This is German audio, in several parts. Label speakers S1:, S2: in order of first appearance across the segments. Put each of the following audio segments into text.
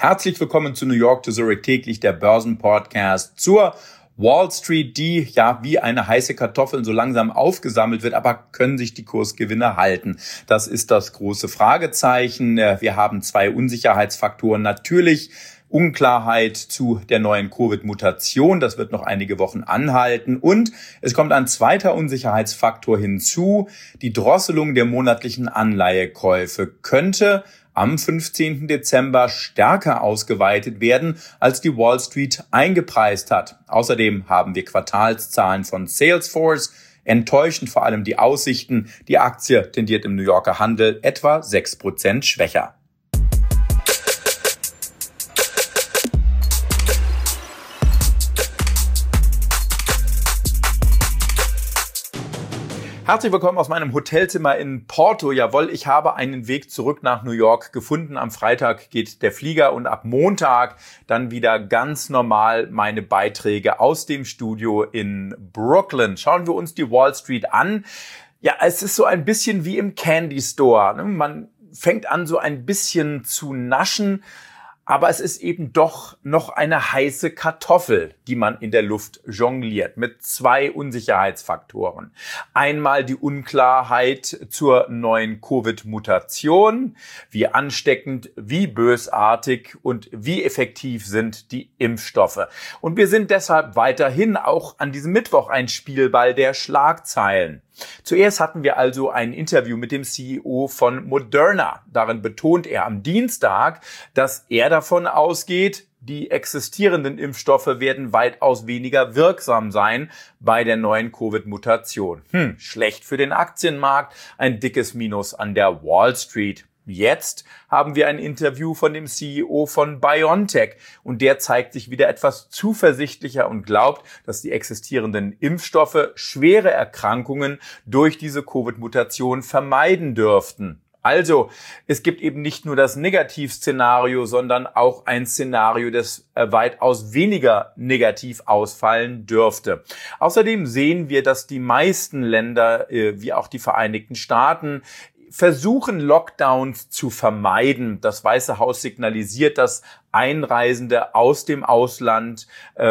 S1: Herzlich willkommen zu New York to Zurich täglich, der Börsenpodcast zur Wall Street, die ja wie eine heiße Kartoffel so langsam aufgesammelt wird, aber können sich die Kursgewinne halten? Das ist das große Fragezeichen. Wir haben zwei Unsicherheitsfaktoren. Natürlich Unklarheit zu der neuen Covid-Mutation. Das wird noch einige Wochen anhalten. Und es kommt ein zweiter Unsicherheitsfaktor hinzu. Die Drosselung der monatlichen Anleihekäufe könnte am 15. Dezember stärker ausgeweitet werden, als die Wall Street eingepreist hat. Außerdem haben wir Quartalszahlen von Salesforce. Enttäuschend vor allem die Aussichten. Die Aktie tendiert im New Yorker Handel etwa 6% schwächer. Herzlich willkommen aus meinem Hotelzimmer in Porto. Jawohl, ich habe einen Weg zurück nach New York gefunden. Am Freitag geht der Flieger und ab Montag dann wieder ganz normal meine Beiträge aus dem Studio in Brooklyn. Schauen wir uns die Wall Street an. Ja, es ist so ein bisschen wie im Candy Store. Man fängt an, so ein bisschen zu naschen. Aber es ist eben doch noch eine heiße Kartoffel, die man in der Luft jongliert, mit zwei Unsicherheitsfaktoren. Einmal die Unklarheit zur neuen Covid-Mutation. Wie ansteckend, wie bösartig und wie effektiv sind die Impfstoffe. Und wir sind deshalb weiterhin auch an diesem Mittwoch ein Spielball der Schlagzeilen. Zuerst hatten wir also ein Interview mit dem CEO von Moderna. Darin betont er am Dienstag, dass er davon ausgeht, die existierenden Impfstoffe werden weitaus weniger wirksam sein bei der neuen Covid-Mutation. Schlecht für den Aktienmarkt, ein dickes Minus an der Wall Street. Jetzt haben wir ein Interview von dem CEO von BioNTech und der zeigt sich wieder etwas zuversichtlicher und glaubt, dass die existierenden Impfstoffe schwere Erkrankungen durch diese Covid-Mutation vermeiden dürften. Also, es gibt eben nicht nur das Negativszenario, sondern auch ein Szenario, das weitaus weniger negativ ausfallen dürfte. Außerdem sehen wir, dass die meisten Länder, wie auch die Vereinigten Staaten, versuchen, Lockdowns zu vermeiden. Das Weiße Haus signalisiert, dass Einreisende aus dem Ausland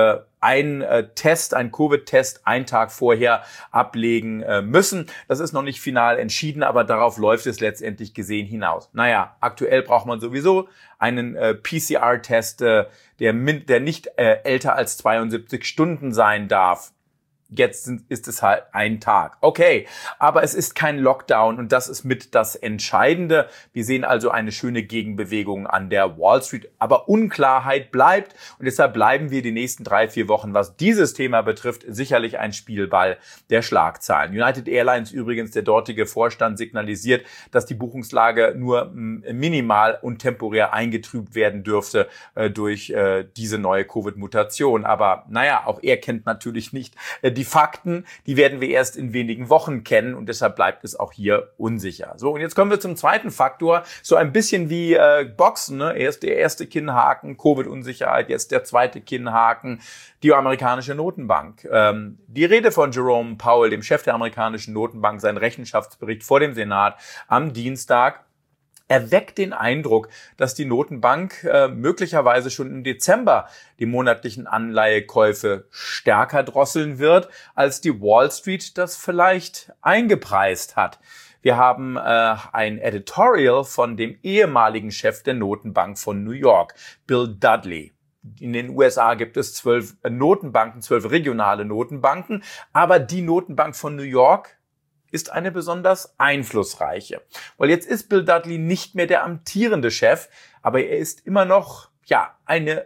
S1: ein Covid-Test einen Tag vorher ablegen müssen. Das ist noch nicht final entschieden, aber darauf läuft es letztendlich gesehen hinaus. Naja, aktuell braucht man sowieso einen PCR-Test, der nicht älter als 72 Stunden sein darf. Jetzt ist es halt ein Tag. Okay, aber es ist kein Lockdown und das ist mit das Entscheidende. Wir sehen also eine schöne Gegenbewegung an der Wall Street, aber Unklarheit bleibt und deshalb bleiben wir die nächsten 3-4 Wochen, was dieses Thema betrifft, sicherlich ein Spielball der Schlagzeilen. United Airlines übrigens, der dortige Vorstand signalisiert, dass die Buchungslage nur minimal und temporär eingetrübt werden dürfte durch diese neue Covid-Mutation. Aber naja, auch er kennt natürlich nicht die Fakten, die werden wir erst in wenigen Wochen kennen und deshalb bleibt es auch hier unsicher. So, und jetzt kommen wir zum zweiten Faktor, so ein bisschen wie Boxen, ne? Erst der erste Kinnhaken, Covid-Unsicherheit, jetzt der zweite Kinnhaken, die amerikanische Notenbank. Die Rede von Jerome Powell, dem Chef der amerikanischen Notenbank, sein Rechenschaftsbericht vor dem Senat am Dienstag, erweckt den Eindruck, dass die Notenbank möglicherweise schon im Dezember die monatlichen Anleihekäufe stärker drosseln wird, als die Wall Street das vielleicht eingepreist hat. Wir haben ein Editorial von dem ehemaligen Chef der Notenbank von New York, Bill Dudley. In den USA gibt es 12 Notenbanken, 12 regionale Notenbanken, aber die Notenbank von New York ist eine besonders einflussreiche. Weil jetzt ist Bill Dudley nicht mehr der amtierende Chef, aber er ist immer noch eine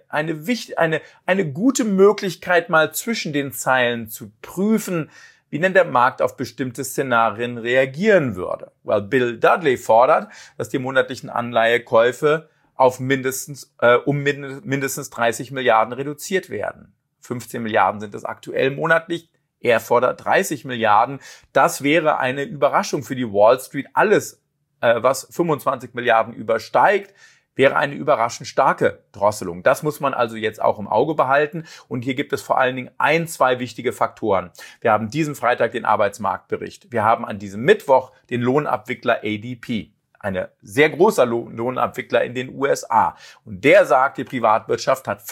S1: gute Möglichkeit, mal zwischen den Zeilen zu prüfen, wie denn der Markt auf bestimmte Szenarien reagieren würde. Weil Bill Dudley fordert, dass die monatlichen Anleihekäufe auf mindestens 30 Milliarden reduziert werden. 15 Milliarden sind es aktuell monatlich. Er fordert 30 Milliarden. Das wäre eine Überraschung für die Wall Street. Alles, was 25 Milliarden übersteigt, wäre eine überraschend starke Drosselung. Das muss man also jetzt auch im Auge behalten. Und hier gibt es vor allen Dingen zwei wichtige Faktoren. Wir haben diesen Freitag den Arbeitsmarktbericht. Wir haben an diesem Mittwoch den Lohnabwickler ADP. eine sehr großer Lohnabwickler in den USA. Und der sagt, die Privatwirtschaft hat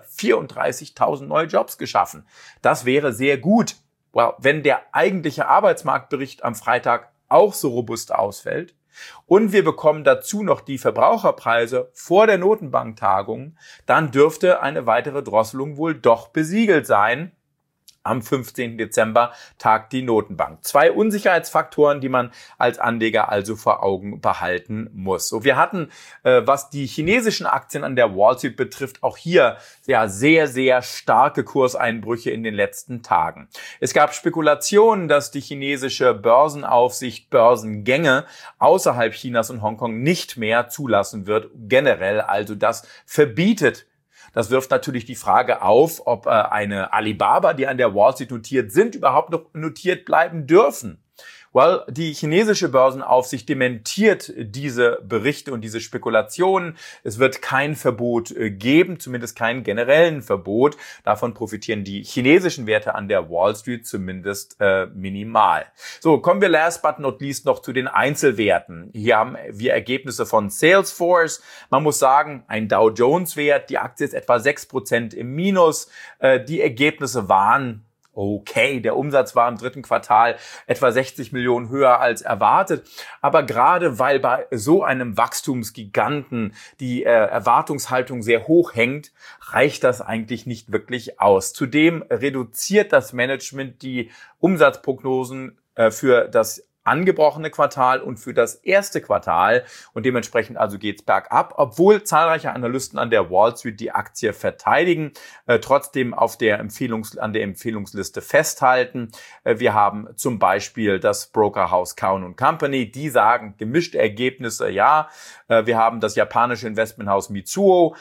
S1: 534.000 neue Jobs geschaffen. Das wäre sehr gut. Well, wenn der eigentliche Arbeitsmarktbericht am Freitag auch so robust ausfällt und wir bekommen dazu noch die Verbraucherpreise vor der Notenbanktagung, dann dürfte eine weitere Drosselung wohl doch besiegelt sein. Am 15. Dezember tagt die Notenbank. 2 Unsicherheitsfaktoren, die man als Anleger also vor Augen behalten muss. So, wir hatten, was die chinesischen Aktien an der Wall Street betrifft, auch hier sehr, sehr starke Kurseinbrüche in den letzten Tagen. Es gab Spekulationen, dass die chinesische Börsenaufsicht Börsengänge außerhalb Chinas und Hongkong nicht mehr zulassen wird. Generell also das verbietet. Das wirft natürlich die Frage auf, ob eine Alibaba, die an der Wall Street notiert sind, überhaupt noch notiert bleiben dürfen. Well, die chinesische Börsenaufsicht dementiert diese Berichte und diese Spekulationen. Es wird kein Verbot geben, zumindest kein generellen Verbot. Davon profitieren die chinesischen Werte an der Wall Street zumindest minimal. So, kommen wir last but not least noch zu den Einzelwerten. Hier haben wir Ergebnisse von Salesforce. Man muss sagen, ein Dow Jones Wert, die Aktie ist etwa 6% im Minus. Die Ergebnisse waren okay, der Umsatz war im 3. Quartal etwa 60 Millionen höher als erwartet. Aber gerade weil bei so einem Wachstumsgiganten die Erwartungshaltung sehr hoch hängt, reicht das eigentlich nicht wirklich aus. Zudem reduziert das Management die Umsatzprognosen für das angebrochene Quartal und für das erste Quartal und dementsprechend also geht's bergab, obwohl zahlreiche Analysten an der Wall Street die Aktie verteidigen, trotzdem an der Empfehlungsliste festhalten. Wir haben zum Beispiel das Brokerhaus Cowen & Company, die sagen gemischte Ergebnisse, ja. Wir haben das japanische Investmenthaus Mitsuo,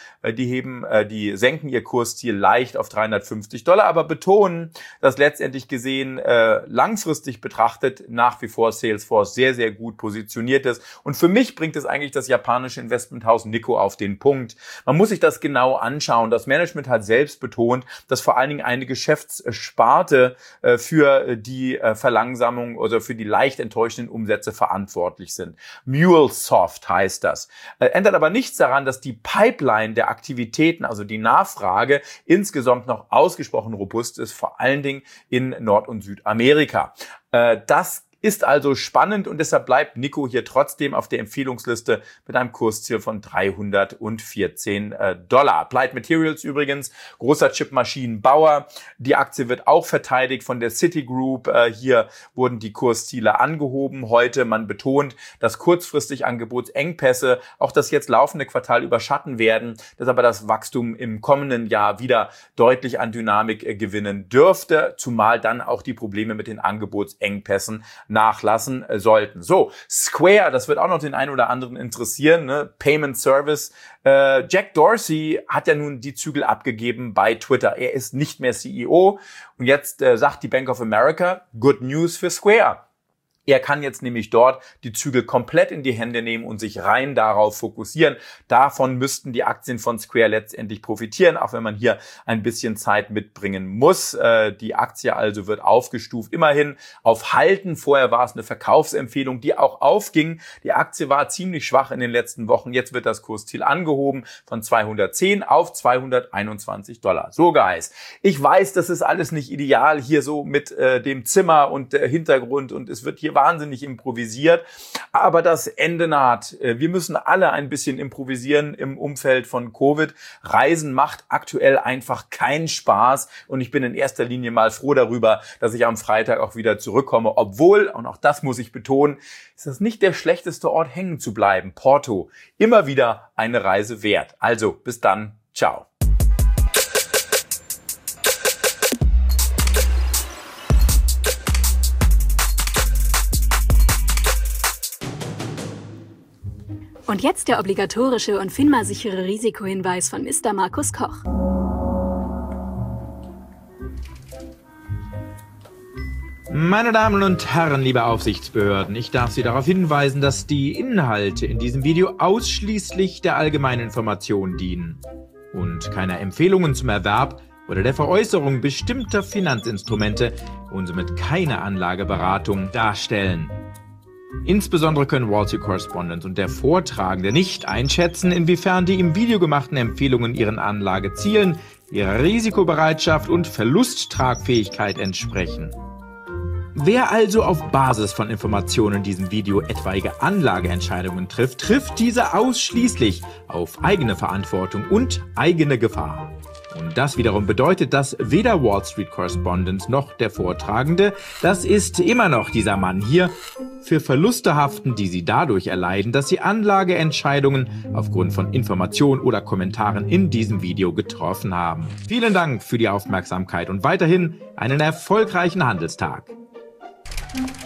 S1: die senken ihr Kursziel leicht auf $350, aber betonen, dass letztendlich gesehen langfristig betrachtet nach wie vor Salesforce sehr, sehr gut positioniert ist. Und für mich bringt es eigentlich das japanische Investmenthaus Nikko auf den Punkt. Man muss sich das genau anschauen. Das Management hat selbst betont, dass vor allen Dingen eine Geschäftssparte für die Verlangsamung oder für die leicht enttäuschenden Umsätze verantwortlich sind. MuleSoft heißt das. Ändert aber nichts daran, dass die Pipeline der Aktivitäten, also die Nachfrage, insgesamt noch ausgesprochen robust ist, vor allen Dingen in Nord- und Südamerika. Das ist also spannend und deshalb bleibt Nikko hier trotzdem auf der Empfehlungsliste mit einem Kursziel von $314. Applied Materials übrigens, großer Chipmaschinenbauer. Die Aktie wird auch verteidigt von der Citigroup. Hier wurden die Kursziele angehoben heute. Man betont, dass kurzfristig Angebotsengpässe auch das jetzt laufende Quartal überschatten werden, dass aber das Wachstum im kommenden Jahr wieder deutlich an Dynamik gewinnen dürfte, zumal dann auch die Probleme mit den Angebotsengpässen nachlassen sollten. So, Square, das wird auch noch den einen oder anderen interessieren, ne? Payment Service. Jack Dorsey hat ja nun die Zügel abgegeben bei Twitter. Er ist nicht mehr CEO und jetzt sagt die Bank of America, good news für Square. Er kann jetzt nämlich dort die Zügel komplett in die Hände nehmen und sich rein darauf fokussieren. Davon müssten die Aktien von Square letztendlich profitieren, auch wenn man hier ein bisschen Zeit mitbringen muss. Die Aktie also wird aufgestuft, immerhin auf Halten. Vorher war es eine Verkaufsempfehlung, die auch aufging. Die Aktie war ziemlich schwach in den letzten Wochen. Jetzt wird das Kursziel angehoben von 210 auf $221. So, Guys, ich weiß, das ist alles nicht ideal hier so mit dem Zimmer und Hintergrund und es wird hier wahnsinnig improvisiert, aber das Ende naht. Wir müssen alle ein bisschen improvisieren im Umfeld von Covid. Reisen macht aktuell einfach keinen Spaß und ich bin in erster Linie mal froh darüber, dass ich am Freitag auch wieder zurückkomme, obwohl, und auch das muss ich betonen, ist das nicht der schlechteste Ort hängen zu bleiben. Porto, immer wieder eine Reise wert. Also, bis dann. Ciao.
S2: Und jetzt der obligatorische und FINMA-sichere Risikohinweis von Mr. Markus Koch.
S3: Meine Damen und Herren, liebe Aufsichtsbehörden, ich darf Sie darauf hinweisen, dass die Inhalte in diesem Video ausschließlich der allgemeinen Information dienen und keine Empfehlungen zum Erwerb oder der Veräußerung bestimmter Finanzinstrumente und somit keine Anlageberatung darstellen. Insbesondere können Wall Street Correspondent und der Vortragende nicht einschätzen, inwiefern die im Video gemachten Empfehlungen ihren Anlagezielen, ihrer Risikobereitschaft und Verlusttragfähigkeit entsprechen. Wer also auf Basis von Informationen in diesem Video etwaige Anlageentscheidungen trifft diese ausschließlich auf eigene Verantwortung und eigene Gefahr. Und das wiederum bedeutet, dass weder Wall Street Correspondent noch der Vortragende, das ist immer noch dieser Mann hier, für Verluste haften, die sie dadurch erleiden, dass sie Anlageentscheidungen aufgrund von Informationen oder Kommentaren in diesem Video getroffen haben. Vielen Dank für die Aufmerksamkeit und weiterhin einen erfolgreichen Handelstag.